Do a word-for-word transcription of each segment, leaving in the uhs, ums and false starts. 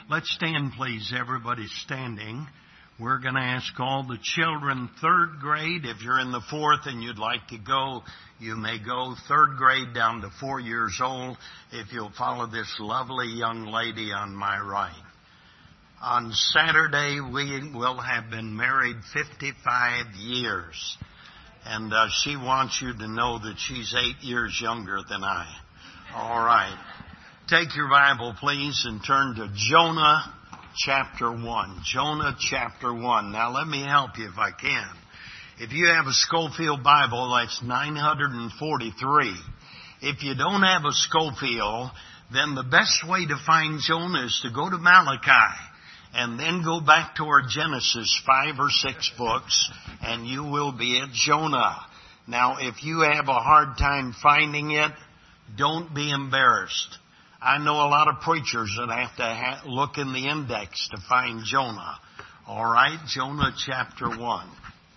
Let's stand, please. Everybody's standing. We're going to ask all the children, third grade. If you're in the fourth and you'd like to go, you may go. Third grade down to four years old, if you'll follow this lovely young lady on my right. On Saturday, we will have been married fifty-five years. And uh, she wants you to know that she's eight years younger than I. All right. Take your Bible, please, and turn to Jonah chapter one. Jonah chapter one. Now, let me help you if I can. If you have a Schofield Bible, that's nine forty-three. If you don't have a Schofield, then the best way to find Jonah is to go to Malachi and then go back to our Genesis, five or six books, and you will be at Jonah. Now, if you have a hard time finding it, don't be embarrassed. I know a lot of preachers that have to ha- look in the index to find Jonah. All right, Jonah chapter one.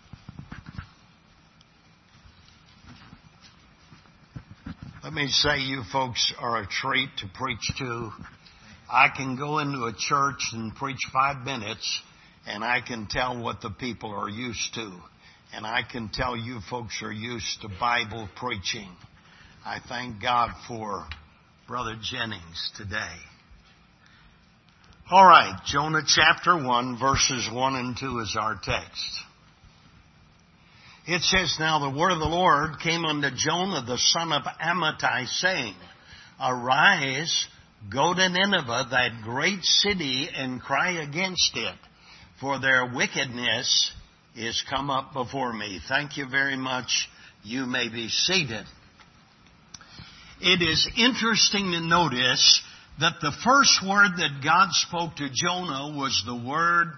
Let me say you folks are a treat to preach to. I can go into a church and preach five minutes, and I can tell what the people are used to. And I can tell you folks are used to Bible preaching. I thank God for Brother Jennings today. All right, Jonah chapter one, verses one and two is our text. It says, "Now the word of the Lord came unto Jonah the son of Amittai, saying, Arise, go to Nineveh, that great city, and cry against it, for their wickedness is come up before me." Thank you very much. You may be seated. It is interesting to notice that the first word that God spoke to Jonah was the word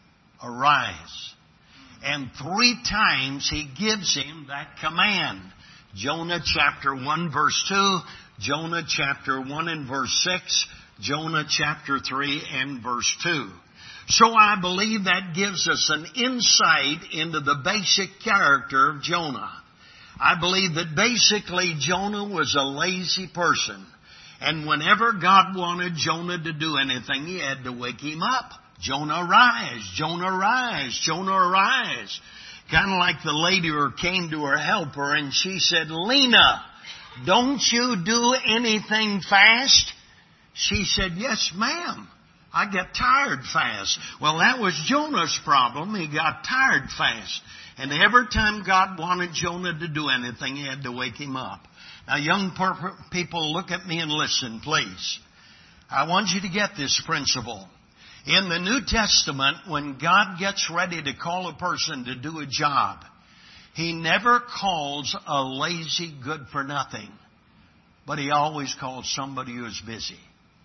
arise. And three times he gives him that command. Jonah chapter one verse two, Jonah chapter one and verse six, Jonah chapter three and verse two. So I believe that gives us an insight into the basic character of Jonah. I believe that basically Jonah was a lazy person. And whenever God wanted Jonah to do anything, he had to wake him up. Jonah, arise, Jonah, arise, Jonah, arise. Kind of like the lady who came to her helper and she said, Lena, don't you do anything fast? She said, yes, ma'am. I get tired fast. Well, that was Jonah's problem. He got tired fast. And every time God wanted Jonah to do anything, he had to wake him up. Now, young per- people, look at me and listen, please. I want you to get this principle. In the New Testament, when God gets ready to call a person to do a job, He never calls a lazy good-for-nothing, but He always calls somebody who is busy.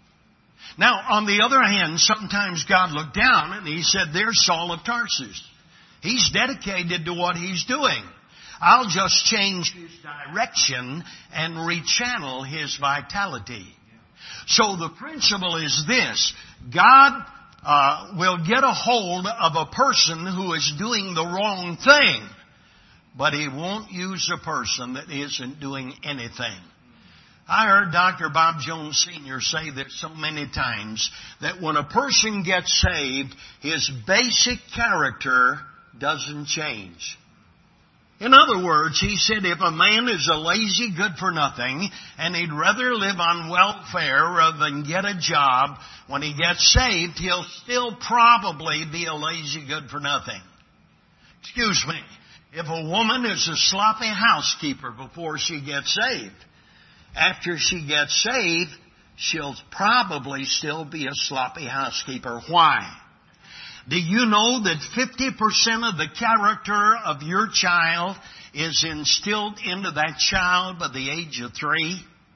Now, on the other hand, sometimes God looked down and He said, there's Saul of Tarsus. He's dedicated to what he's doing. I'll just change his direction and rechannel his vitality. So the principle is this. God uh, will get a hold of a person who is doing the wrong thing, but He won't use a person that isn't doing anything. I heard Doctor Bob Jones Senior say this so many times, that when a person gets saved, his basic character doesn't change. In other words, he said if a man is a lazy good-for-nothing and he'd rather live on welfare rather than get a job, when he gets saved, he'll still probably be a lazy good-for-nothing. Excuse me. If a woman is a sloppy housekeeper before she gets saved, after she gets saved, she'll probably still be a sloppy housekeeper. Why? Do you know that fifty percent of the character of your child is instilled into that child by the age of three?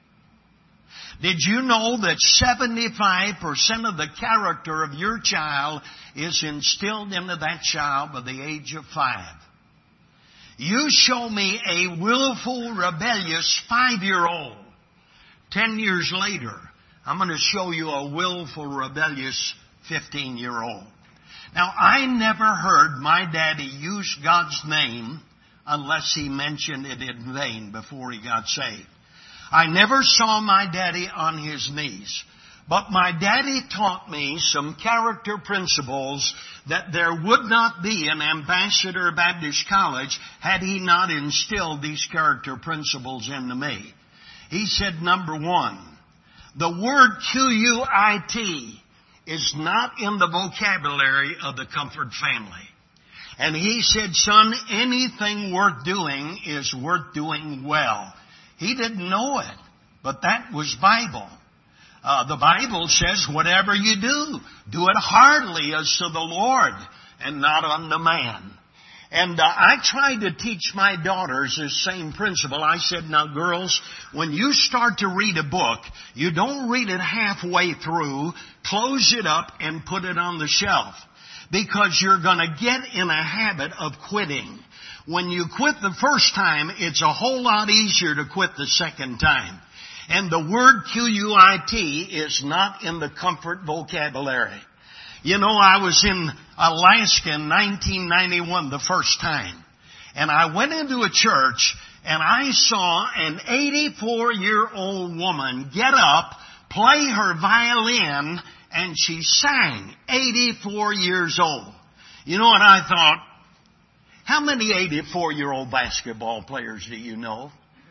Did you know that seventy-five percent of the character of your child is instilled into that child by the age of five? You show me a willful, rebellious five-year-old. Ten years later, I'm going to show you a willful, rebellious fifteen-year-old. Now, I never heard my daddy use God's name unless he mentioned it in vain before he got saved. I never saw my daddy on his knees. But my daddy taught me some character principles that there would not be an Ambassador Baptist College had he not instilled these character principles into me. He said, number one, the word Q U I T is not in the vocabulary of the Comfort family. And he said, son, anything worth doing is worth doing well. He didn't know it, but that was Bible. Uh, the Bible says, whatever you do, do it heartily as to the Lord and not unto man. And uh, I tried to teach my daughters this same principle. I said, now girls, when you start to read a book, you don't read it halfway through, close it up and put it on the shelf. Because you're going to get in a habit of quitting. When you quit the first time, it's a whole lot easier to quit the second time. And the word Q U I T is not in the Comfort vocabulary. You know, I was in Alaska in nineteen ninety-one the first time. And I went into a church and I saw an eighty-four-year-old woman get up, play her violin, and she sang, eighty-four years old. You know what I thought? How many eighty-four-year-old basketball players do you know?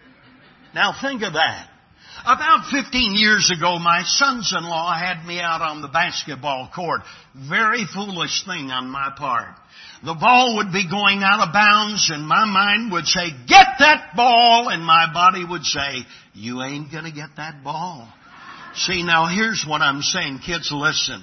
Now think of that. About fifteen years ago, my sons-in-law had me out on the basketball court. Very foolish thing on my part. The ball would be going out of bounds and my mind would say, get that ball! And my body would say, you ain't gonna get that ball. See, now here's what I'm saying. Kids, listen.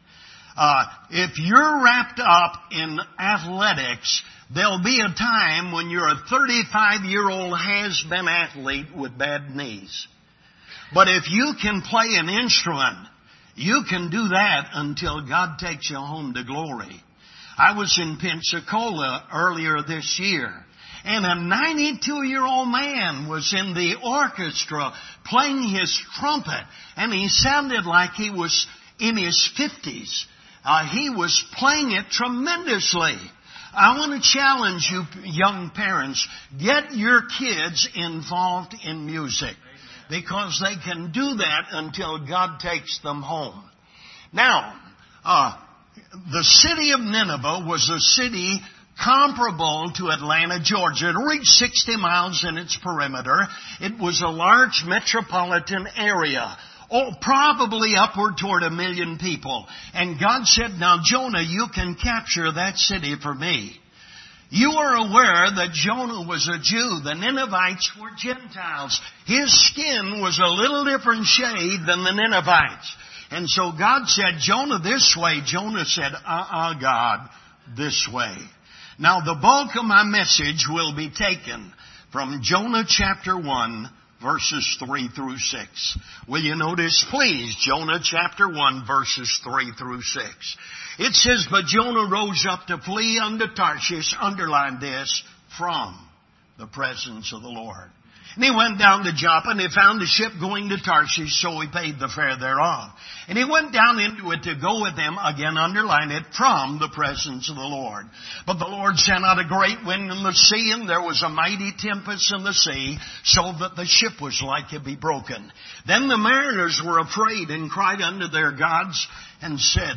Uh, if you're wrapped up in athletics, there'll be a time when you're a thirty-five-year-old has-been athlete with bad knees. But if you can play an instrument, you can do that until God takes you home to glory. I was in Pensacola earlier this year, and a ninety-two-year-old man was in the orchestra playing his trumpet, and he sounded like he was in his fifties. Uh, he was playing it tremendously. I want to challenge you young parents, get your kids involved in music, because they can do that until God takes them home. Now, uh, the city of Nineveh was a city comparable to Atlanta, Georgia. It reached sixty miles in its perimeter. It was a large metropolitan area. Oh, probably upward toward a million people. And God said, now Jonah, you can capture that city for me. You are aware that Jonah was a Jew. The Ninevites were Gentiles. His skin was a little different shade than the Ninevites. And so God said, Jonah, this way. Jonah said, uh-uh, God, this way. Now the bulk of my message will be taken from Jonah chapter one, verses three through six. Will you notice, please, Jonah chapter one, verses three through six. It says, but Jonah rose up to flee unto Tarshish, underline this, from the presence of the Lord. And he went down to Joppa, and he found a ship going to Tarshish, so he paid the fare thereof. And he went down into it to go with them, again underline it, from the presence of the Lord. But the Lord sent out a great wind in the sea, and there was a mighty tempest in the sea, so that the ship was like to be broken. Then the mariners were afraid, and cried unto their gods, and said,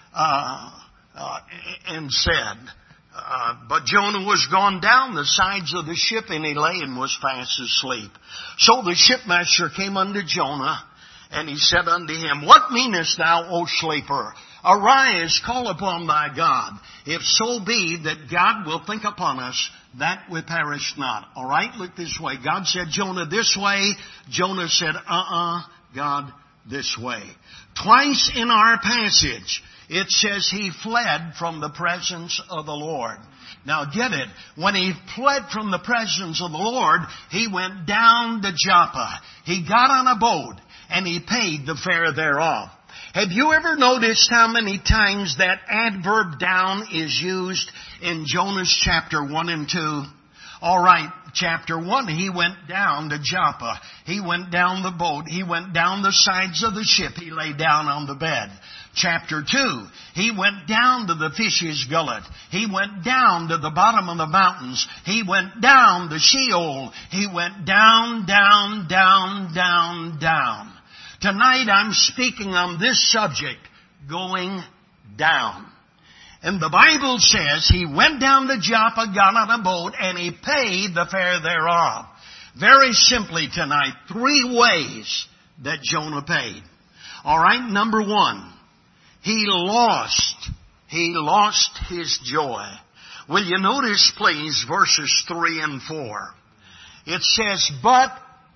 uh, uh, and said, Uh, but Jonah was gone down the sides of the ship, and he lay and was fast asleep. So the shipmaster came unto Jonah, and he said unto him, what meanest thou, O sleeper? Arise, call upon thy God, if so be that God will think upon us, that we perish not. All right, look this way. God said, Jonah, this way. Jonah said, uh-uh, God, this way. Twice in our passage, it says he fled from the presence of the Lord. Now get it. When he fled from the presence of the Lord, he went down to Joppa. He got on a boat and he paid the fare thereof. Have you ever noticed how many times that adverb down is used in Jonah's chapter one and two? All right, chapter one, he went down to Joppa. He went down the boat. He went down the sides of the ship. He lay down on the bed. Chapter two, he went down to the fish's gullet. He went down to the bottom of the mountains. He went down to Sheol. He went down, down, down, down, down. Tonight I'm speaking on this subject, going down. And the Bible says he went down to Joppa, got on a boat, and he paid the fare thereof. Very simply tonight, three ways that Jonah paid. All right, number one, he lost, he lost his joy. Will you notice, please, verses three and four? It says, but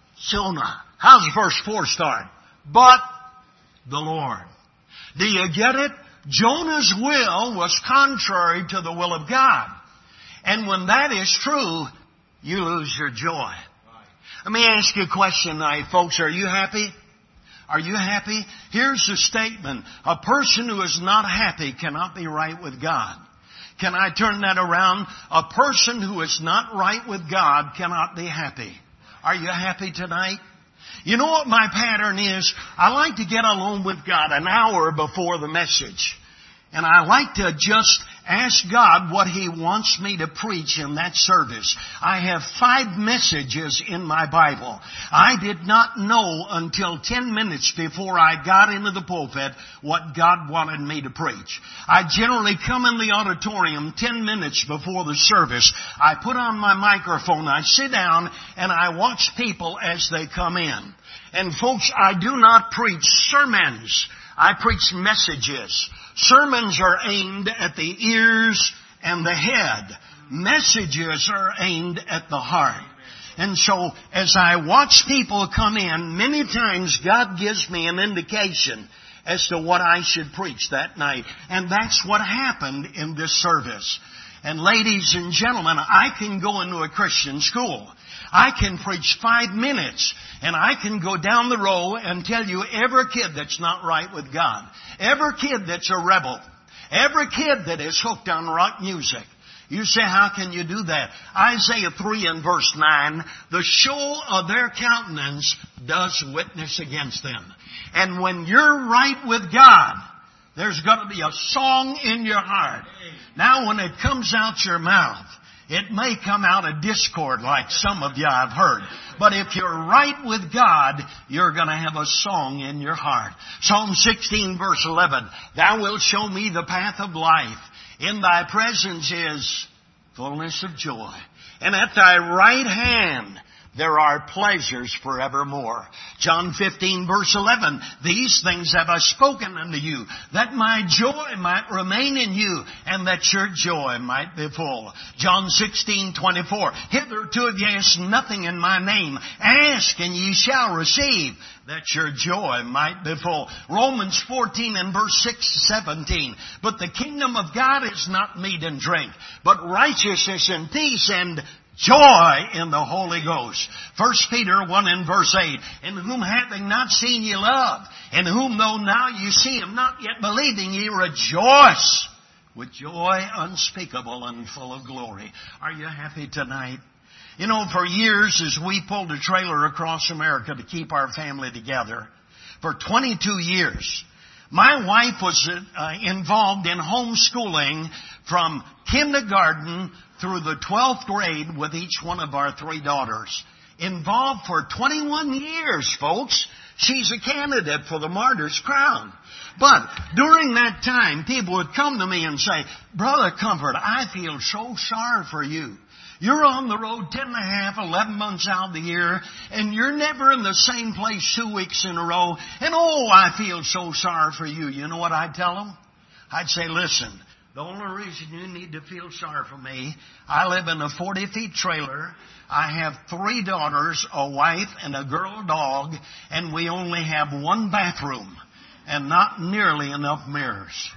Jonah. How's verse four start? But the Lord. Do you get it? Jonah's will was contrary to the will of God. And when that is true, you lose your joy. Let me ask you a question tonight, folks. Are you happy? Are you happy? Here's the statement. A person who is not happy cannot be right with God. Can I turn that around? A person who is not right with God cannot be happy. Are you happy tonight? You know what my pattern is? I like to get alone with God an hour before the message. And I like to just ask God what He wants me to preach in that service. I have five messages in my Bible. I did not know until ten minutes before I got into the pulpit what God wanted me to preach. I generally come in the auditorium ten minutes before the service. I put on my microphone, I sit down, and I watch people as they come in. And folks, I do not preach sermons. I preach messages. Sermons are aimed at the ears and the head. Messages are aimed at the heart. And so, as I watch people come in, many times God gives me an indication as to what I should preach that night. And that's what happened in this service. And ladies and gentlemen, I can go into a Christian school. I can preach five minutes and I can go down the row and tell you every kid that's not right with God. Every kid that's a rebel. Every kid that is hooked on rock music. You say, how can you do that? Isaiah three and verse nine, the show of their countenance does witness against them. And when you're right with God, there's got to be a song in your heart. Now when it comes out your mouth, it may come out of discord like some of you I've heard. But if you're right with God, you're going to have a song in your heart. Psalm sixteen verse eleven, thou wilt show me the path of life. In thy presence is fullness of joy. And at thy right hand there are pleasures forevermore. John fifteen verse eleven, these things have I spoken unto you, that my joy might remain in you, and that your joy might be full. John sixteen twenty-four, hitherto have ye asked nothing in my name. Ask and ye shall receive, that your joy might be full. Romans fourteen and verse six seventeen, but the kingdom of God is not meat and drink, but righteousness and peace and joy in the Holy Ghost. First Peter one and verse eight, in whom having not seen ye love, in whom though now you see him not yet believing, ye rejoice with joy unspeakable and full of glory. Are you happy tonight? You know, for years as we pulled a trailer across America to keep our family together, for twenty-two years, my wife was uh, involved in homeschooling from kindergarten through the twelfth grade with each one of our three daughters. Involved for twenty-one years, folks. She's a candidate for the martyr's crown. But during that time, people would come to me and say, Brother Comfort, I feel so sorry for you. You're on the road ten and a half, eleven months out of the year, and you're never in the same place two weeks in a row. And oh, I feel so sorry for you. You know what I'd tell them? I'd say, listen, the only reason you need to feel sorry for me, I live in a forty feet trailer. I have three daughters, a wife, and a girl dog, and we only have one bathroom and not nearly enough mirrors.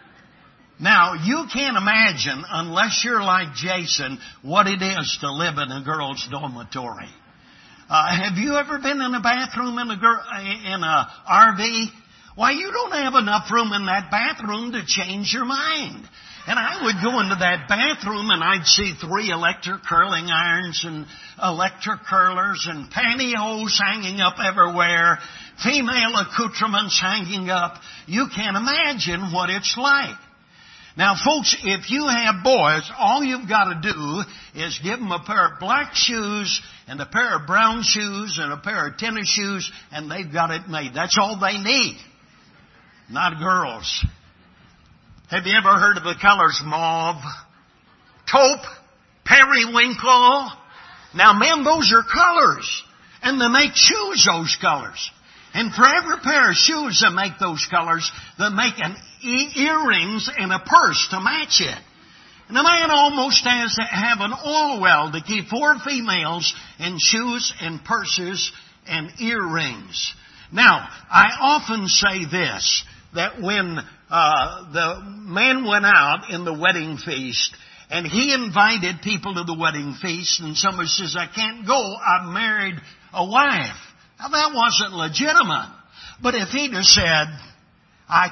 Now, you can't imagine, unless you're like Jason, what it is to live in a girl's dormitory. Uh, have you ever been in a bathroom in a girl, in a R V? Why, you don't have enough room in that bathroom to change your mind. And I would go into that bathroom and I'd see three electric curling irons and electric curlers and pantyhose hanging up everywhere, female accoutrements hanging up. You can't imagine what it's like. Now, folks, if you have boys, all you've got to do is give them a pair of black shoes and a pair of brown shoes and a pair of tennis shoes, and they've got it made. That's all they need. Not girls. Have you ever heard of the colors mauve, taupe, periwinkle? Now, men, those are colors. And they make shoes those colors. And for every pair of shoes that make those colors, they make an e- earrings and a purse to match it. And a man almost has to have an oil well to keep four females in shoes and purses and earrings. Now, I often say this, that when uh, the man went out in the wedding feast, and he invited people to the wedding feast, and somebody says, I can't go, I've married a wife. Now, that wasn't legitimate. But if he'd have said, I,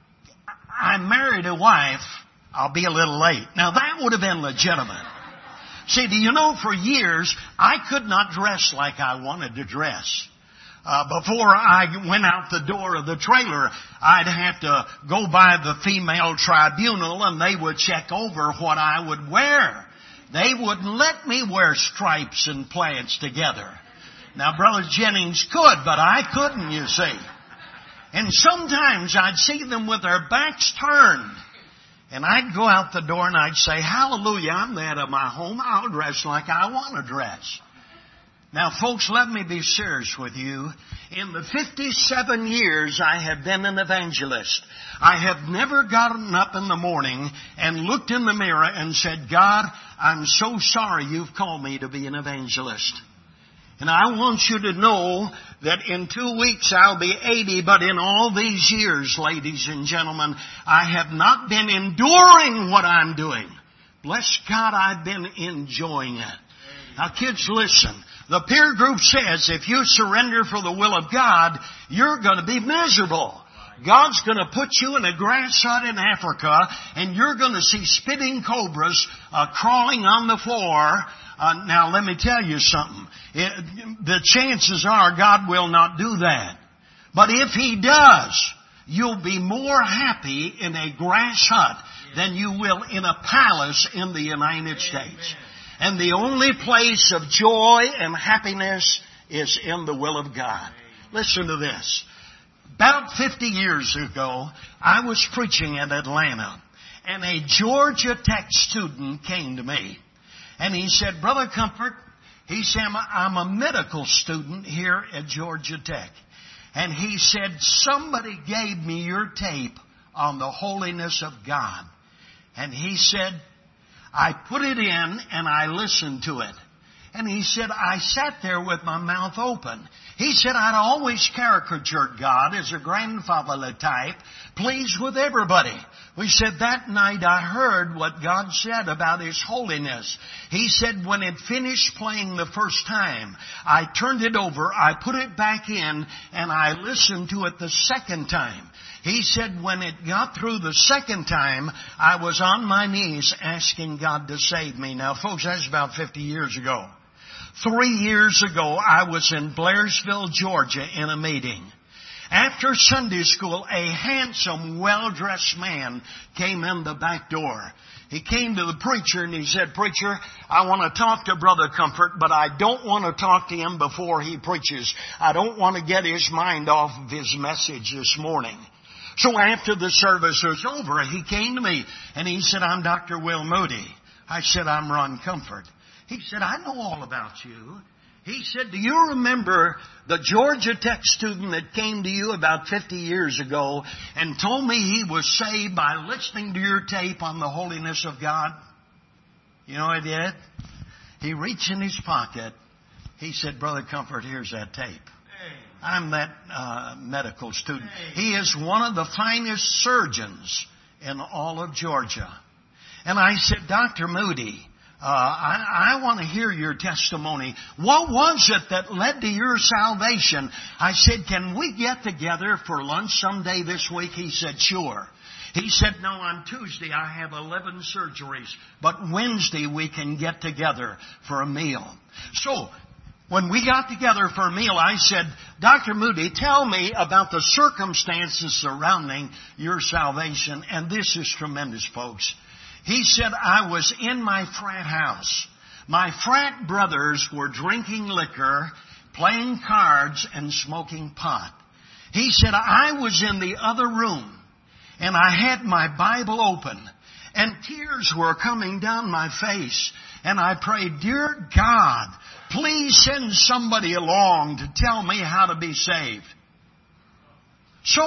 I married a wife, I'll be a little late. Now, that would have been legitimate. See, do you know, for years, I could not dress like I wanted to dress. Uh, before I went out the door of the trailer, I'd have to go by the female tribunal, and they would check over what I would wear. They wouldn't let me wear stripes and plaids together. Now, Brother Jennings could, but I couldn't, you see. And sometimes I'd see them with their backs turned. And I'd go out the door and I'd say, hallelujah, I'm the head of my home. I'll dress like I want to dress. Now, folks, let me be serious with you. In the fifty-seven years I have been an evangelist, I have never gotten up in the morning and looked in the mirror and said, God, I'm so sorry you've called me to be an evangelist. And I want you to know that in two weeks I'll be eighty, but in all these years, ladies and gentlemen, I have not been enduring what I'm doing. Bless God, I've been enjoying it. Now, kids, listen. The peer group says if you surrender for the will of God, you're going to be miserable. God's going to put you in a grass hut in Africa, and you're going to see spitting cobras uh, crawling on the floor. Uh, now, let me tell you something. It, the chances are God will not do that. But if He does, you'll be more happy in a grass hut than you will in a palace in the United States. And the only place of joy and happiness is in the will of God. Listen to this. About fifty years ago, I was preaching in Atlanta, and a Georgia Tech student came to me. And he said, Brother Comfort, he said, I'm a medical student here at Georgia Tech. And he said, somebody gave me your tape on the holiness of God. And he said, I put it in and I listened to it. And he said, I sat there with my mouth open. He said, I'd always caricatured God as a grandfatherly type, pleased with everybody. We said, that night I heard what God said about His holiness. He said, when it finished playing the first time, I turned it over, I put it back in, and I listened to it the second time. He said, when it got through the second time, I was on my knees asking God to save me. Now, folks, that's about fifty years ago. Three years ago, I was in Blairsville, Georgia, in a meeting. After Sunday school, a handsome, well-dressed man came in the back door. He came to the preacher and he said, Preacher, I want to talk to Brother Comfort, but I don't want to talk to him before he preaches. I don't want to get his mind off of his message this morning. So after the service was over, he came to me and he said, I'm Doctor Will Moody. I said, I'm Ron Comfort. He said, I know all about you. He said, do you remember the Georgia Tech student that came to you about fifty years ago and told me he was saved by listening to your tape on the holiness of God? You know what he did? He reached in his pocket. He said, Brother Comfort, here's that tape. I'm that uh, medical student. He is one of the finest surgeons in all of Georgia. And I said, Doctor Moody, uh, I, I want to hear your testimony. What was it that led to your salvation? I said, can we get together for lunch someday this week? He said, sure. He said, no, on Tuesday I have eleven surgeries, but Wednesday we can get together for a meal. So, When we got together for a meal, I said, Doctor Moody, tell me about the circumstances surrounding your salvation. And this is tremendous, folks. He said, I was in my frat house. My frat brothers were drinking liquor, playing cards, and smoking pot. He said, I was in the other room, and I had my Bible open, and tears were coming down my face. And I prayed, Dear God, please send somebody along to tell me how to be saved. So,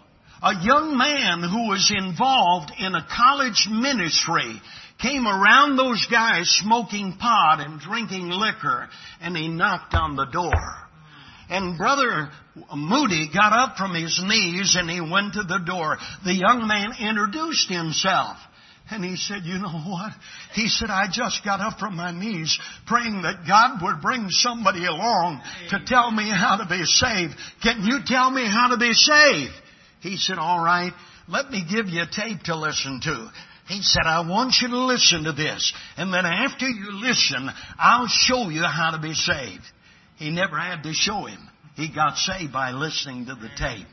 a young man who was involved in a college ministry came around those guys smoking pot and drinking liquor, and he knocked on the door. And Brother Moody got up from his knees and he went to the door. The young man introduced himself. And he said, you know what? He said, I just got up from my knees praying that God would bring somebody along to tell me how to be saved. Can you tell me how to be saved? He said, all right, let me give you a tape to listen to. He said, I want you to listen to this. And then after you listen, I'll show you how to be saved. He never had to show him. He got saved by listening to the tape.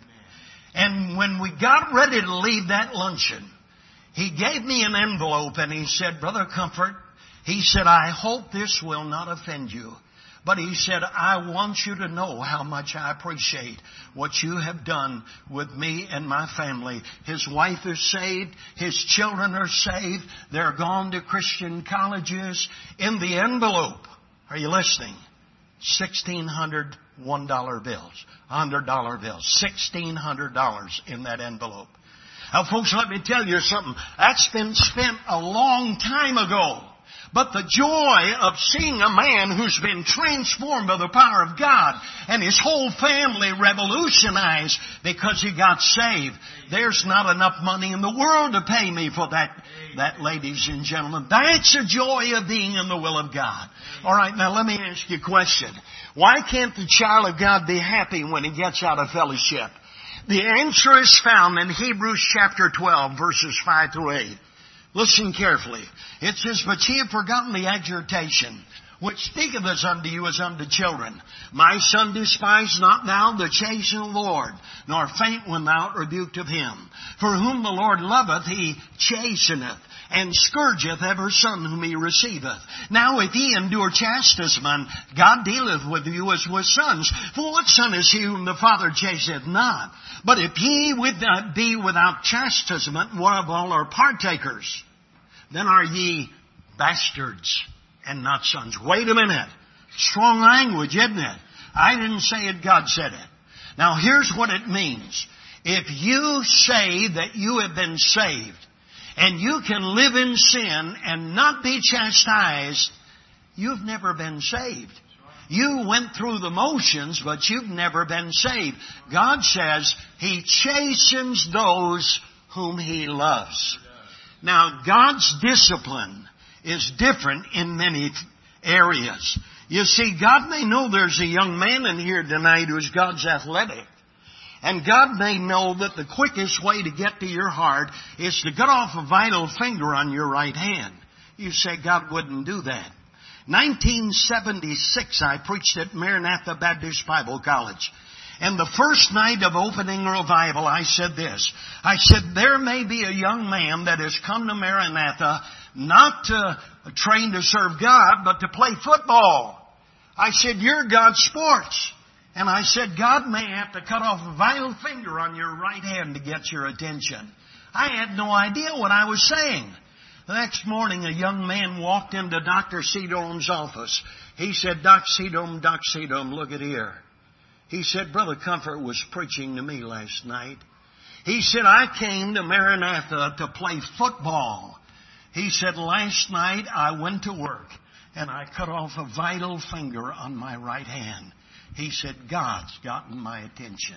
And when we got ready to leave that luncheon, he gave me an envelope and he said, Brother Comfort, he said, I hope this will not offend you. But he said, I want you to know how much I appreciate what you have done with me and my family. His wife is saved. His children are saved. They're gone to Christian colleges. In the envelope, are you listening? sixteen hundred one dollar bills, one hundred dollar bills, sixteen hundred dollars in that envelope. Now, folks, let me tell you something. That's been spent a long time ago. But the joy of seeing a man who's been transformed by the power of God and his whole family revolutionized because he got saved. There's not enough money in the world to pay me for that, that, ladies and gentlemen. That's the joy of being in the will of God. All right, now let me ask you a question. Why can't the child of God be happy when he gets out of fellowship? The answer is found in Hebrews chapter twelve, verses five through eight. Listen carefully. It says, But ye have forgotten the exhortation, which speaketh us unto you as unto children. My son, despise not thou the chastening of the Lord, nor faint when thou art rebuked of him. For whom the Lord loveth, he chasteneth, and scourgeth every son whom he receiveth. Now if ye endure chastisement, God dealeth with you as with sons. For what son is he whom the Father chasteneth not? But if ye with, uh, be without chastisement, whereof all are partakers, then are ye bastards and not sons. Wait a minute. Strong language, isn't it? I didn't say it, God said it. Now here's what it means. If you say that you have been saved, and you can live in sin and not be chastised, you've never been saved. You went through the motions, but you've never been saved. God says He chastens those whom He loves. Now, God's discipline is different in many areas. You see, God may know there's a young man in here tonight who's God's athletic. And God may know that the quickest way to get to your heart is to cut off a vital finger on your right hand. You say, God wouldn't do that. nineteen seventy-six, I preached at Maranatha Baptist Bible College. And the first night of opening revival, I said this. I said, there may be a young man that has come to Maranatha not to train to serve God, but to play football. I said, you're God's sports. And I said, God may have to cut off a vital finger on your right hand to get your attention. I had no idea what I was saying. The next morning, a young man walked into Doctor Seadom's office. He said, Doc Seadom, Doc Seadom, look at here. He said, Brother Comfort was preaching to me last night. He said, I came to Maranatha to play football. He said, last night I went to work and I cut off a vital finger on my right hand. He said, God's gotten my attention.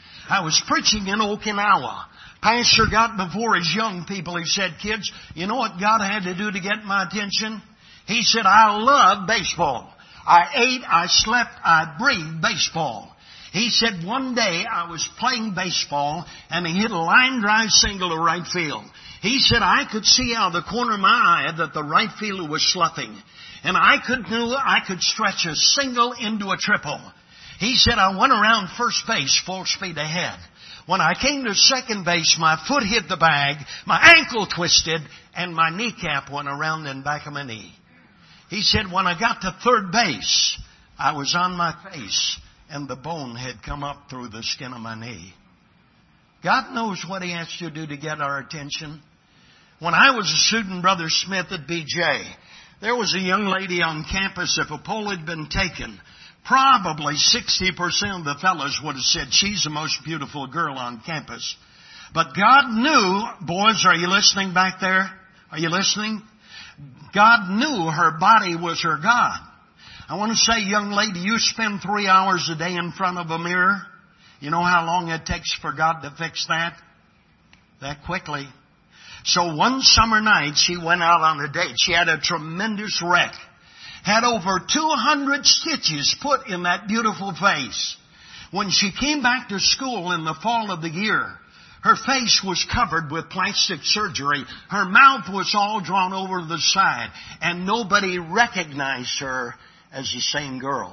I was preaching in Okinawa. Pastor got before his young people. He said, kids, you know what God had to do to get my attention? He said, I love baseball. I ate, I slept, I breathed baseball. He said, one day I was playing baseball and he hit a line drive single to right field. He said, I could see out of the corner of my eye that the right fielder was sloughing. And I could knew I could stretch a single into a triple. He said, I went around first base full speed ahead. When I came to second base, my foot hit the bag, my ankle twisted, and my kneecap went around in back of my knee. He said, when I got to third base, I was on my face, and the bone had come up through the skin of my knee. God knows what He has to do to get our attention. When I was a student, Brother Smith at B J, there was a young lady on campus. If a poll had been taken, probably sixty percent of the fellows would have said she's the most beautiful girl on campus. But God knew, boys, are you listening back there? Are you listening? God knew her body was her God. I want to say, young lady, you spend three hours a day in front of a mirror. You know how long it takes for God to fix that? That quickly. So one summer night, she went out on a date. She had a tremendous wreck. Had over two hundred stitches put in that beautiful face. When she came back to school in the fall of the year, her face was covered with plastic surgery. Her mouth was all drawn over to the side. And nobody recognized her as the same girl.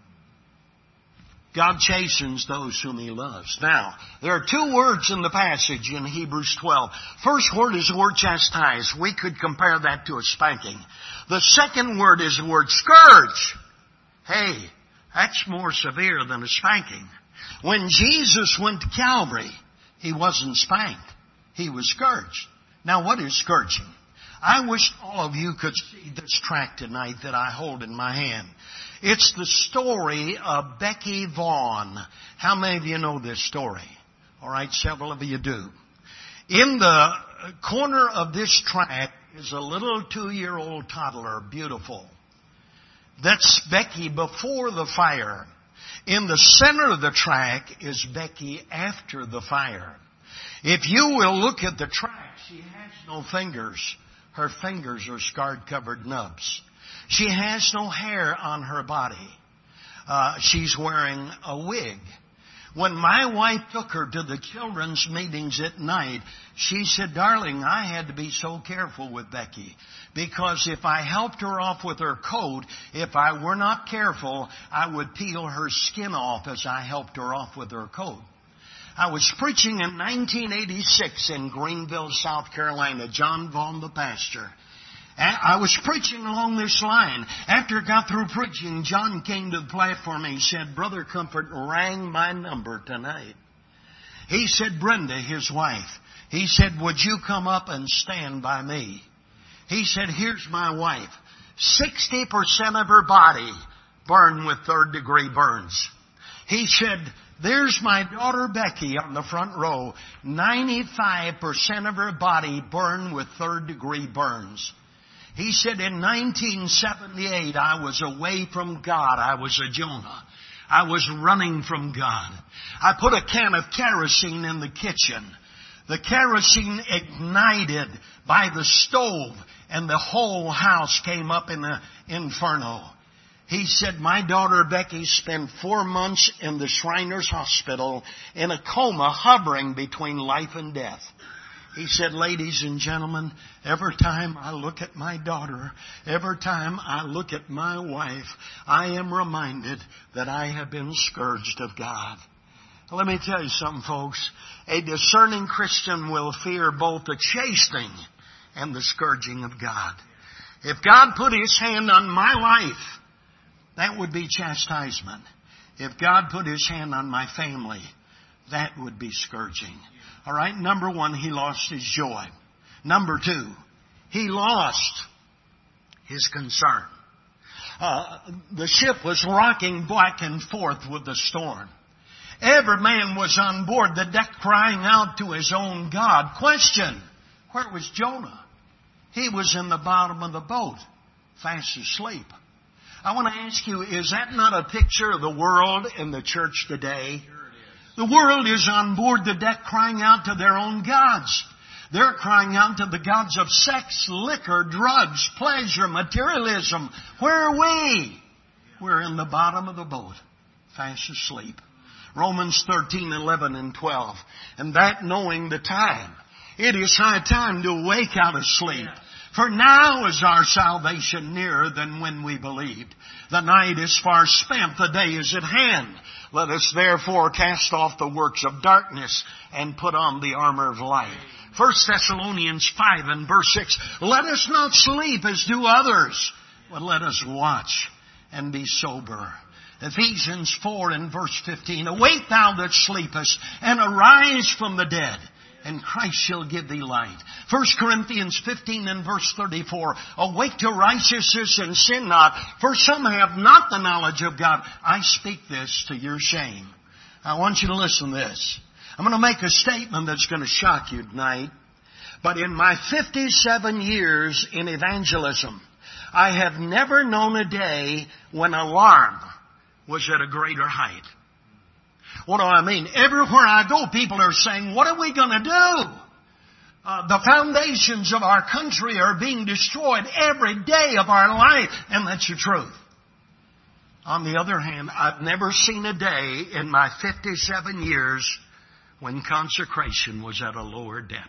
God chastens those whom He loves. Now, there are two words in the passage in Hebrews twelve. First word is the word chastise. We could compare that to a spanking. The second word is the word scourge. Hey, that's more severe than a spanking. When Jesus went to Calvary, He wasn't spanked. He was scourged. Now, what is scourging? I wish all of you could see this tract tonight that I hold in my hand. It's the story of Becky Vaughn. How many of you know this story? All right, several of you do. In the corner of this tract is a little two-year-old toddler, beautiful. That's Becky before the fire. In the center of the tract is Becky after the fire. If you will look at the tract, she has no fingers. Her fingers are scarred-covered nubs. She has no hair on her body. Uh, she's wearing a wig. When my wife took her to the children's meetings at night, she said, darling, I had to be so careful with Becky because if I helped her off with her coat, if I were not careful, I would peel her skin off as I helped her off with her coat. I was preaching in nineteen eighty-six in Greenville, South Carolina. John Vaughn, the pastor. I was preaching along this line. After I got through preaching, John came to the platform and he said, Brother Comfort rang my number tonight. He said, Brenda, his wife, he said, would you come up and stand by me? He said, here's my wife. sixty percent of her body burned with third degree burns. He said, there's my daughter Becky on the front row. ninety-five percent of her body burned with third degree burns. He said, in nineteen seventy-eight, I was away from God. I was a Jonah. I was running from God. I put a can of kerosene in the kitchen. The kerosene ignited by the stove, and the whole house came up in an inferno. He said, my daughter Becky spent four months in the Shriners Hospital in a coma hovering between life and death. He said, ladies and gentlemen, every time I look at my daughter, every time I look at my wife, I am reminded that I have been scourged of God. Let me tell you something, folks. A discerning Christian will fear both the chastening and the scourging of God. If God put His hand on my life, that would be chastisement. If God put His hand on my family, that would be scourging. All right, number one, he lost his joy. Number two, he lost his concern. Uh, the ship was rocking back and forth with the storm. Every man was on board the deck crying out to his own God. Question, where was Jonah? He was in the bottom of the boat, fast asleep. I want to ask you, is that not a picture of the world in the church today? The world is on board the deck crying out to their own gods. They're crying out to the gods of sex, liquor, drugs, pleasure, materialism. Where are we? We're in the bottom of the boat, fast asleep. Romans thirteen, eleven and twelve. And that knowing the time. It is high time to awake out of sleep. For now is our salvation nearer than when we believed. The night is far spent, the day is at hand. Let us therefore cast off the works of darkness and put on the armor of light. First Thessalonians five and verse six. Let us not sleep as do others, but let us watch and be sober. Ephesians four and verse fifteen. Awake thou that sleepest, and arise from the dead, and Christ shall give thee light. First Corinthians fifteen and verse thirty-four. Awake to righteousness and sin not, for some have not the knowledge of God. I speak this to your shame. I want you to listen to this. I'm going to make a statement that's going to shock you tonight. But in my fifty-seven years in evangelism, I have never known a day when alarm was at a greater height. What do I mean? Everywhere I go, people are saying, what are we going to do? Uh, the foundations of our country are being destroyed every day of our life. And that's the truth. On the other hand, I've never seen a day in my fifty-seven years when consecration was at a lower depth.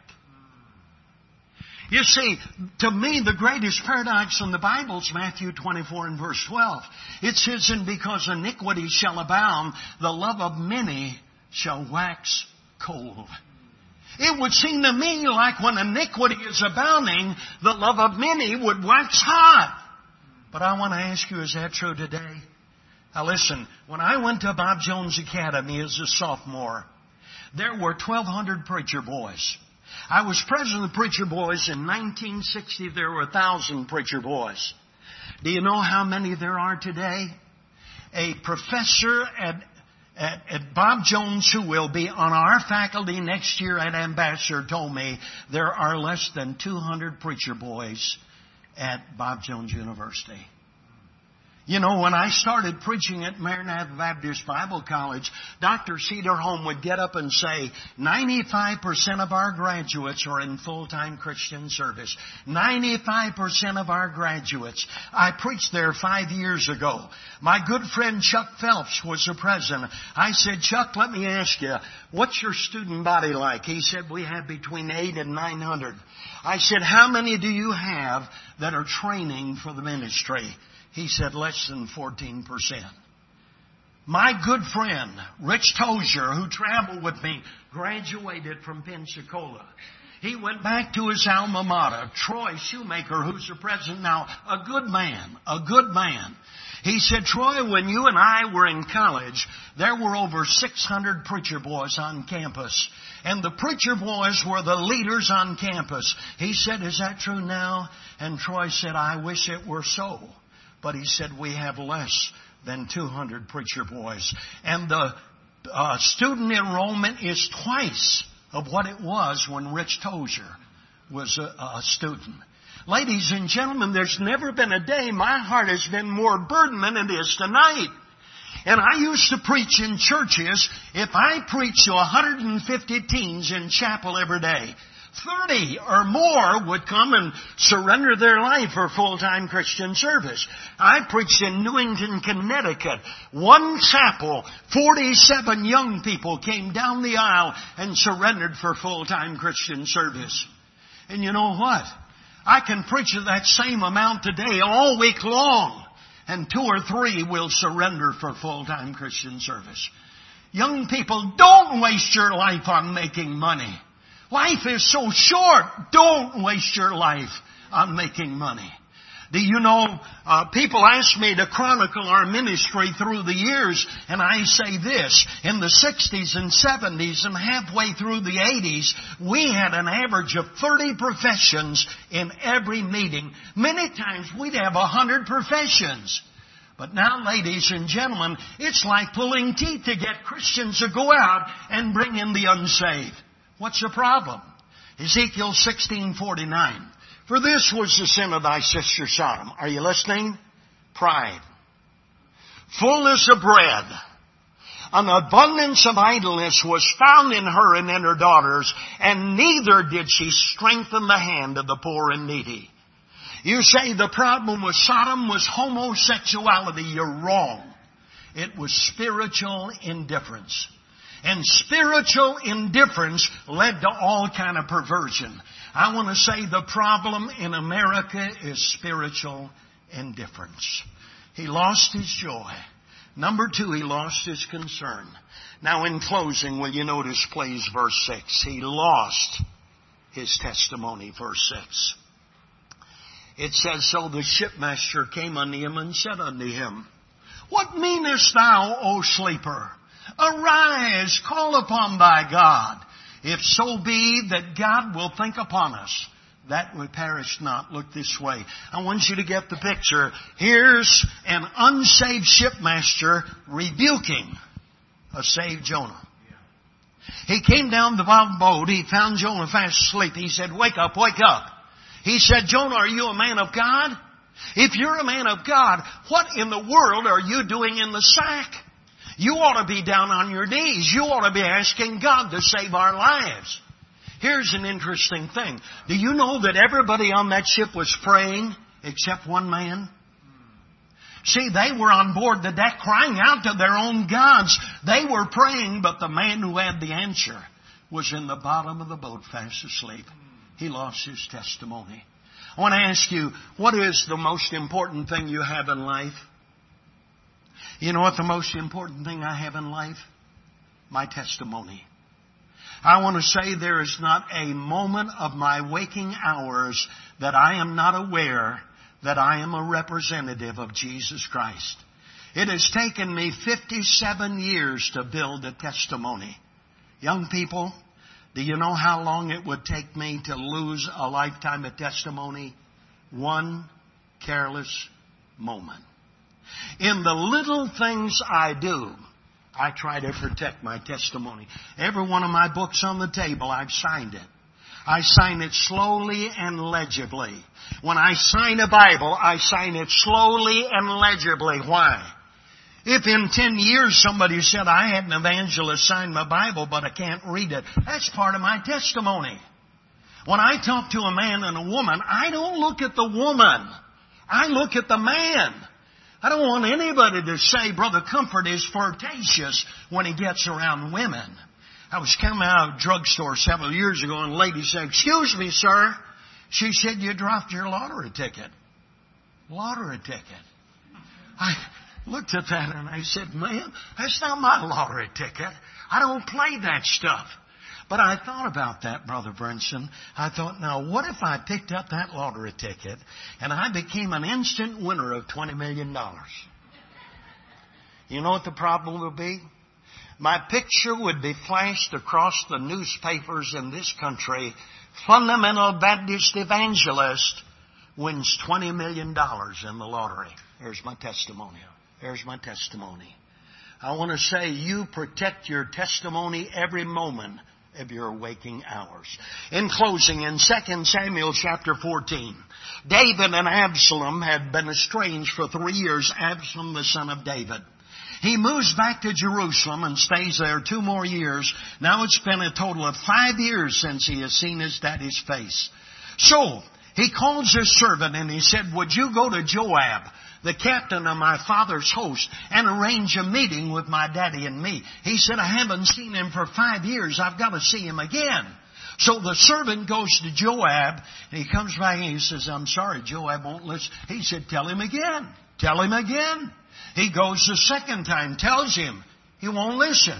You see, to me, the greatest paradox in the Bible is Matthew twenty-four and verse twelve. It says, and because iniquity shall abound, the love of many shall wax cold. It would seem to me like when iniquity is abounding, the love of many would wax hot. But I want to ask you, is that true today? Now listen, when I went to Bob Jones Academy as a sophomore, there were twelve hundred preacher boys. I was president of the Preacher Boys in nineteen sixty. There were one thousand preacher boys. Do you know how many there are today? A professor at, at, at Bob Jones, who will be on our faculty next year at Ambassador, told me there are less than two hundred preacher boys at Bob Jones University. You know, when I started preaching at Maranatha Baptist Bible College, Doctor Cedarholm would get up and say, ninety-five percent of our graduates are in full-time Christian service. ninety-five percent of our graduates. I preached there five years ago. My good friend Chuck Phelps was the president. I said, Chuck, let me ask you, what's your student body like? He said, we have between eight and nine hundred. I said, how many do you have that are training for the ministry? He said less than fourteen percent. My good friend, Rich Tozier, who traveled with me, graduated from Pensacola. He went back to his alma mater, Troy Shoemaker, who's the president now, a good man, a good man. He said, Troy, when you and I were in college, there were over six hundred preacher boys on campus. And the preacher boys were the leaders on campus. He said, is that true now? And Troy said, I wish it were so. But he said, we have less than two hundred preacher boys. And the uh, student enrollment is twice of what it was when Rich Tozier was a, a student. Ladies and gentlemen, there's never been a day my heart has been more burdened than it is tonight. And I used to preach in churches. If I preached to one hundred fifty teens in chapel every day, thirty or more would come and surrender their life for full-time Christian service. I preached in Newington, Connecticut. One chapel, forty-seven young people came down the aisle and surrendered for full-time Christian service. And you know what? I can preach that same amount today all week long, and two or three will surrender for full-time Christian service. Young people, don't waste your life on making money. Life is so short. Don't waste your life on making money. Do you know, uh, people ask me to chronicle our ministry through the years, and I say this, in the sixties and seventies and halfway through the eighties, we had an average of thirty professions in every meeting. Many times we'd have one hundred professions. But now, ladies and gentlemen, it's like pulling teeth to get Christians to go out and bring in the unsaved. What's the problem? Ezekiel sixteen forty-nine. For this was the sin of thy sister Sodom. Are you listening? Pride. Fullness of bread. An abundance of idleness was found in her and in her daughters, and neither did she strengthen the hand of the poor and needy. You say the problem with Sodom was homosexuality. You're wrong. It was spiritual indifference. And spiritual indifference led to all kind of perversion. I want to say the problem in America is spiritual indifference. He lost his joy. Number two, he lost his concern. Now in closing, will you notice please verse six? He lost his testimony, verse six. It says, so the shipmaster came unto him and said unto him, what meanest thou, O sleeper? Arise, call upon thy God, if so be that God will think upon us, that we perish not. Look this way. I want you to get the picture. Here's an unsaved shipmaster rebuking a saved Jonah. He came down the bottom boat. He found Jonah fast asleep. He said, wake up, wake up. He said, Jonah, are you a man of God? If you're a man of God, what in the world are you doing in the sack? You ought to be down on your knees. You ought to be asking God to save our lives. Here's an interesting thing. Do you know that everybody on that ship was praying except one man? See, they were on board the deck crying out to their own gods. They were praying, but the man who had the answer was in the bottom of the boat fast asleep. He lost his testimony. I want to ask you, what is the most important thing you have in life? You know what the most important thing I have in life? My testimony. I want to say there is not a moment of my waking hours that I am not aware that I am a representative of Jesus Christ. It has taken me fifty-seven years to build a testimony. Young people, do you know how long it would take me to lose a lifetime of testimony? One careless moment. In the little things I do, I try to protect my testimony. Every one of my books on the table, I've signed it. I sign it slowly and legibly. When I sign a Bible, I sign it slowly and legibly. Why? If in ten years somebody said, I had an evangelist sign my Bible, but I can't read it, that's part of my testimony. When I talk to a man and a woman, I don't look at the woman. I look at the man. I don't want anybody to say, Brother Comfort is flirtatious when he gets around women. I was coming out of a drugstore several years ago and a lady said, excuse me, sir. She said, you dropped your lottery ticket. Lottery ticket. I looked at that and I said, ma'am, that's not my lottery ticket. I don't play that stuff. But I thought about that, Brother Brinson. I thought, now what if I picked up that lottery ticket and I became an instant winner of twenty million dollars? You know what the problem would be? My picture would be flashed across the newspapers in this country. Fundamental Baptist evangelist wins twenty million dollars in the lottery. Here's my testimony. Here's my testimony. I want to say you protect your testimony every moment of your waking hours. In closing, in Second Samuel chapter fourteen, David and Absalom had been estranged for three years. Absalom, the son of David. He moves back to Jerusalem and stays there two more years. Now it's been a total of five years since he has seen his daddy's face. So he calls his servant and he said, would you go to Joab, the captain of my father's host, and arrange a meeting with my daddy and me? He said, I haven't seen him for five years. I've got to see him again. So the servant goes to Joab and he comes back and he says, I'm sorry, Joab won't listen. He said, tell him again. Tell him again. He goes the second time, tells him. He won't listen.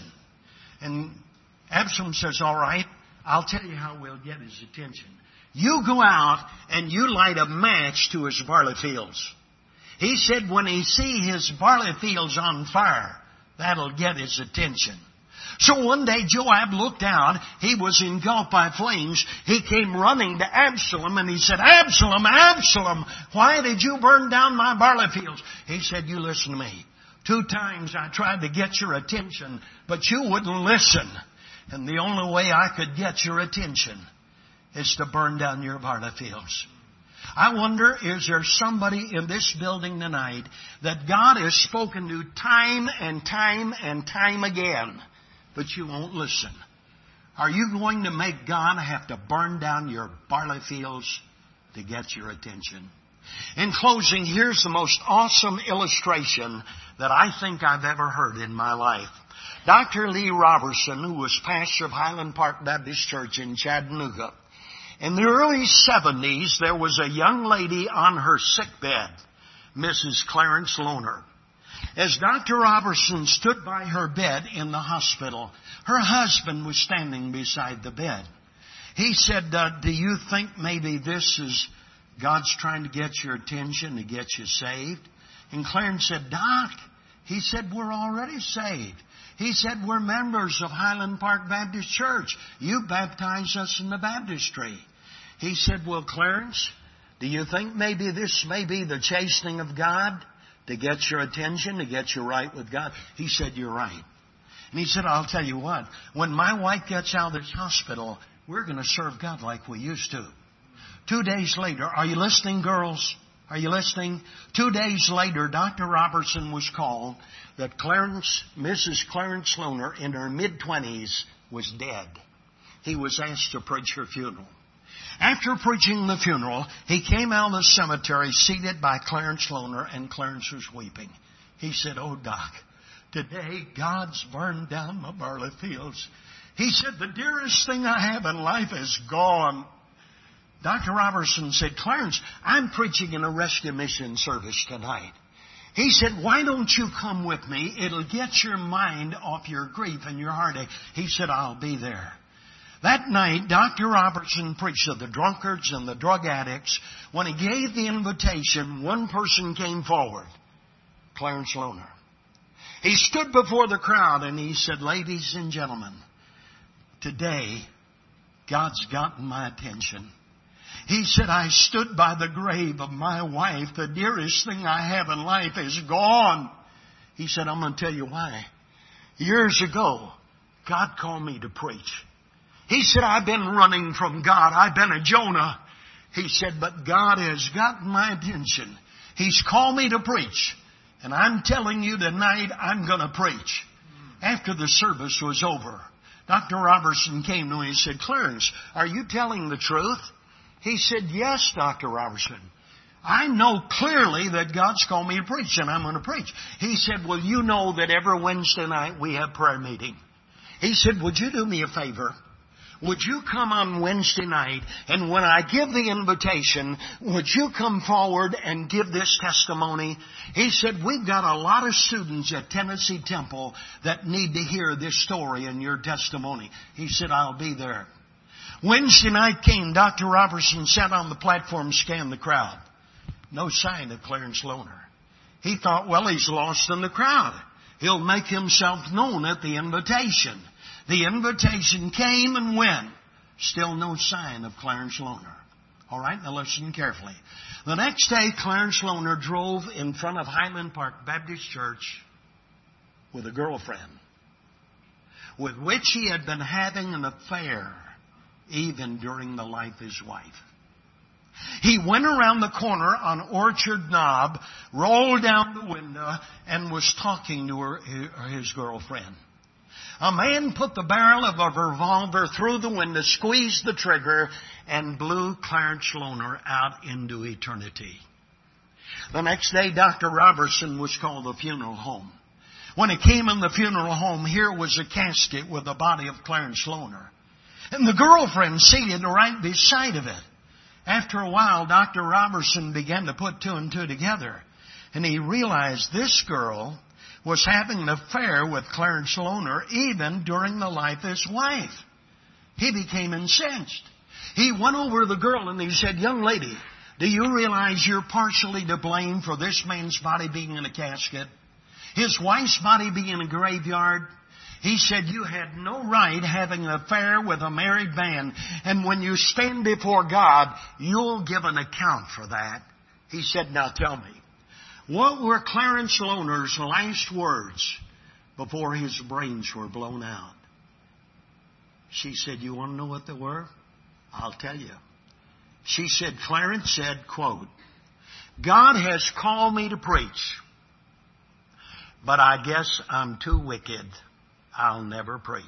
And Absalom says, all right, I'll tell you how we'll get his attention. You go out and you light a match to his barley fields. He said when he see his barley fields on fire, that'll get his attention. So one day Joab looked out. He was engulfed by flames. He came running to Absalom and he said, Absalom, Absalom, why did you burn down my barley fields? He said, you listen to me. Two times I tried to get your attention, but you wouldn't listen. And the only way I could get your attention is to burn down your barley fields. I wonder, is there somebody in this building tonight that God has spoken to time and time and time again, but you won't listen? Are you going to make God have to burn down your barley fields to get your attention? In closing, here's the most awesome illustration that I think I've ever heard in my life. Doctor Lee Robertson, who was pastor of Highland Park Baptist Church in Chattanooga, in the early seventies, there was a young lady on her sickbed, Missus Clarence Lohner. As Doctor Robertson stood by her bed in the hospital, her husband was standing beside the bed. He said, uh, do you think maybe this is God's trying to get your attention to get you saved? And Clarence said, Doc, he said, we're already saved. He said, we're members of Highland Park Baptist Church. You baptized us in the baptistry. He said, well, Clarence, do you think maybe this may be the chastening of God to get your attention, to get you right with God? He said, you're right. And he said, I'll tell you what, when my wife gets out of this hospital, we're going to serve God like we used to. Two days later, are you listening, girls? Are you listening? Two days later, Doctor Robertson was called that Clarence, Missus Clarence Lohner, in her mid-twenties, was dead. He was asked to preach her funeral. After preaching the funeral, he came out of the cemetery seated by Clarence Lohner, and Clarence was weeping. He said, oh, Doc, today God's burned down my barley fields. He said, the dearest thing I have in life is gone. Doctor Robertson said, Clarence, I'm preaching in a rescue mission service tonight. He said, why don't you come with me? It'll get your mind off your grief and your heartache. He said, I'll be there. That night, Doctor Robertson preached to the drunkards and the drug addicts. When he gave the invitation, one person came forward, Clarence Lohner. He stood before the crowd and he said, ladies and gentlemen, today, God's gotten my attention. He said, I stood by the grave of my wife. The dearest thing I have in life is gone. He said, I'm going to tell you why. Years ago, God called me to preach. He said, I've been running from God. I've been a Jonah. He said, but God has gotten my attention. He's called me to preach. And I'm telling you tonight, I'm going to preach. After the service was over, Doctor Robertson came to me and said, Clarence, are you telling the truth? He said, yes, Doctor Robertson. I know clearly that God's called me to preach, and I'm going to preach. He said, well, you know that every Wednesday night we have prayer meeting. He said, would you do me a favor? Would you come on Wednesday night, and when I give the invitation, would you come forward and give this testimony? He said, we've got a lot of students at Tennessee Temple that need to hear this story and your testimony. He said, I'll be there. Wednesday night came. Doctor Robertson sat on the platform, scanned the crowd. No sign of Clarence Lohner. He thought, well, he's lost in the crowd. He'll make himself known at the invitation. The invitation came and went. Still no sign of Clarence Lohner. All right, now listen carefully. The next day, Clarence Lohner drove in front of Highland Park Baptist Church with a girlfriend with which he had been having an affair even during the life of his wife. He went around the corner on Orchard Knob, rolled down the window, and was talking to her, his girlfriend. A man put the barrel of a revolver through the window, squeezed the trigger, and blew Clarence Lohner out into eternity. The next day, Doctor Robertson was called to the funeral home. When he came in the funeral home, here was a casket with the body of Clarence Lohner, and the girlfriend seated right beside of it. After a while, Doctor Robertson began to put two and two together, and he realized this girl was having an affair with Clarence Lohner even during the life of his wife. He became incensed. He went over to the girl and he said, young lady, do you realize you're partially to blame for this man's body being in a casket? His wife's body being in a graveyard? He said, you had no right having an affair with a married man. And when you stand before God, you'll give an account for that. He said, now tell me, what were Clarence Lohner's last words before his brains were blown out? She said, you want to know what they were? I'll tell you. She said, Clarence said, quote, God has called me to preach, but I guess I'm too wicked. I'll never preach.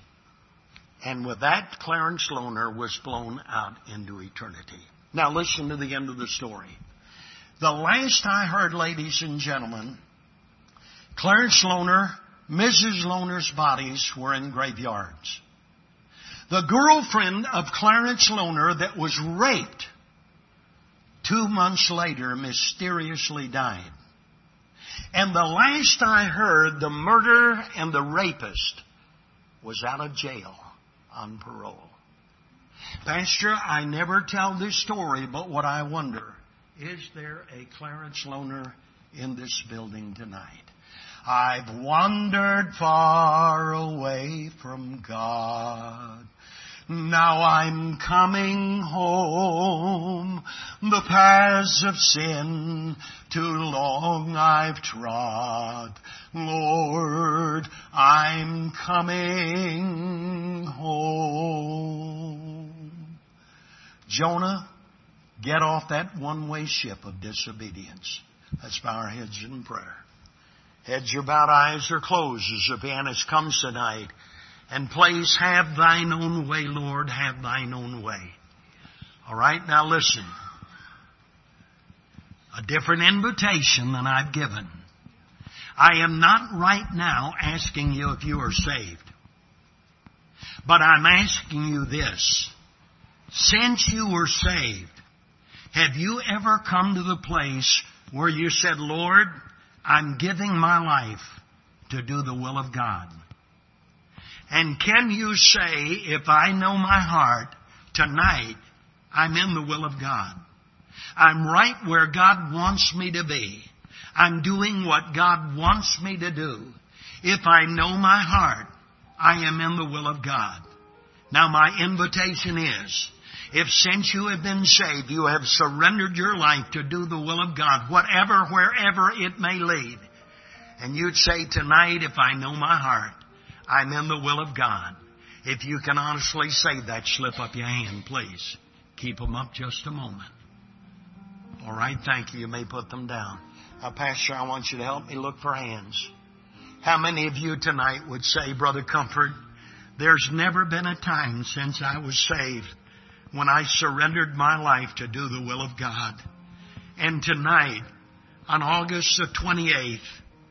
And with that, Clarence Lohner was blown out into eternity. Now listen to the end of the story. The last I heard, ladies and gentlemen, Clarence Lohner Missus Lohner's bodies were in graveyards. The girlfriend of Clarence Lohner that was raped two months later mysteriously died. And the last I heard, the murderer and the rapist was out of jail on parole. Pastor, I never tell this story, but what I wonder, is there a Clarence Lohner in this building tonight? I've wandered far away from God. Now I'm coming home. The paths of sin too long I've trod. Lord, I'm coming home. Jonah, get off that one-way ship of disobedience. Let's bow our heads in prayer. Heads are bowed, eyes are closed as the pianist comes tonight. And please have thine own way, Lord, have thine own way. All right, now listen. A different invitation than I've given. I am not right now asking you if you are saved. But I'm asking you this. Since you were saved, have you ever come to the place where you said, Lord, I'm giving my life to do the will of God? And can you say, if I know my heart, tonight I'm in the will of God? I'm right where God wants me to be. I'm doing what God wants me to do. If I know my heart, I am in the will of God. Now my invitation is, if since you have been saved, you have surrendered your life to do the will of God, whatever, wherever it may lead, and you'd say tonight, if I know my heart, I'm in the will of God. If you can honestly say that, slip up your hand, please. Keep them up just a moment. All right, thank you. You may put them down. Now, Pastor, I want you to help me look for hands. How many of you tonight would say, Brother Comfort, there's never been a time since I was saved when I surrendered my life to do the will of God. And tonight, on August the twenty-eighth,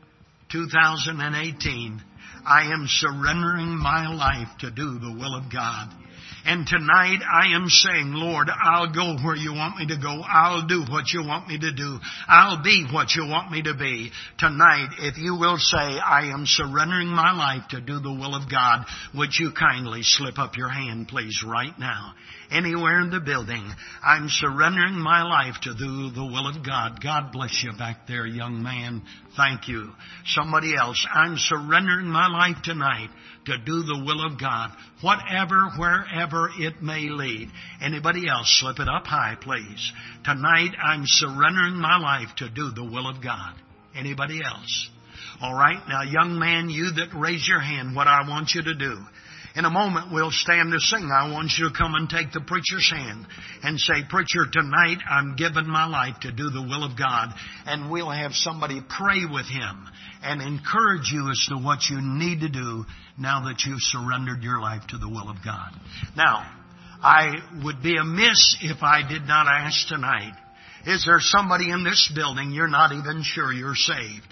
two thousand eighteen, I am surrendering my life to do the will of God. And tonight I am saying, Lord, I'll go where you want me to go. I'll do what you want me to do. I'll be what you want me to be. Tonight, if you will say, I am surrendering my life to do the will of God, would you kindly slip up your hand, please, right now? Anywhere in the building, I'm surrendering my life to do the will of God. God bless you back there, young man. Thank you. Somebody else, I'm surrendering my life tonight to do the will of God, whatever, wherever it may lead. Anybody else, slip it up high, please. Tonight, I'm surrendering my life to do the will of God. Anybody else? All right, now, young man, you that raise your hand, what I want you to do. In a moment, we'll stand to sing. I want you to come and take the preacher's hand and say, Preacher, tonight I'm giving my life to do the will of God. And we'll have somebody pray with him and encourage you as to what you need to do now that you've surrendered your life to the will of God. Now, I would be amiss if I did not ask tonight, is there somebody in this building you're not even sure you're saved?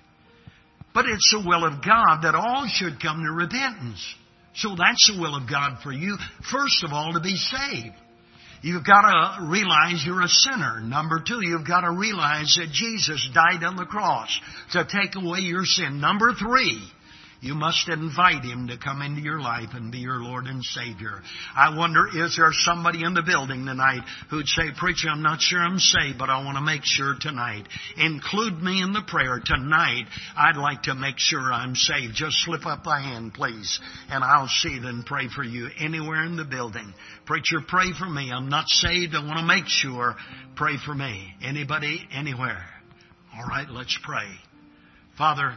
But it's the will of God that all should come to repentance. So that's the will of God for you, first of all, to be saved. You've got to realize you're a sinner. Number two, you've got to realize that Jesus died on the cross to take away your sin. Number three, you must invite him to come into your life and be your Lord and Savior. I wonder, is there somebody in the building tonight who'd say, Preacher, I'm not sure I'm saved, but I want to make sure tonight. Include me in the prayer. Tonight, I'd like to make sure I'm saved. Just slip up a hand, please, and I'll see it and pray for you anywhere in the building. Preacher, pray for me. I'm not saved. I want to make sure. Pray for me. Anybody, anywhere. All right, let's pray. Father,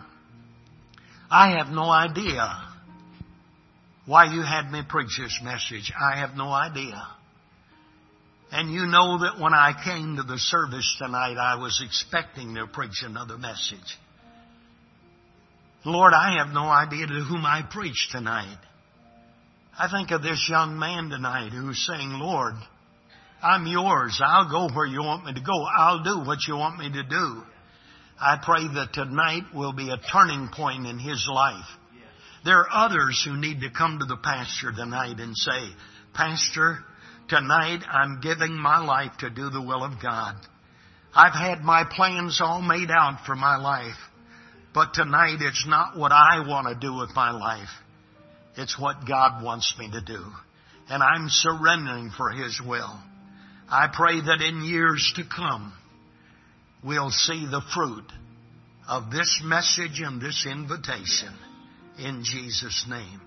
I have no idea why you had me preach this message. I have no idea. And you know that when I came to the service tonight, I was expecting to preach another message. Lord, I have no idea to whom I preach tonight. I think of this young man tonight who's saying, Lord, I'm yours. I'll go where you want me to go. I'll do what you want me to do. I pray that tonight will be a turning point in his life. Yes. There are others who need to come to the pastor tonight and say, Pastor, tonight I'm giving my life to do the will of God. I've had my plans all made out for my life, but tonight it's not what I want to do with my life. It's what God wants me to do. And I'm surrendering for His will. I pray that in years to come, we'll see the fruit of this message and this invitation in Jesus' name.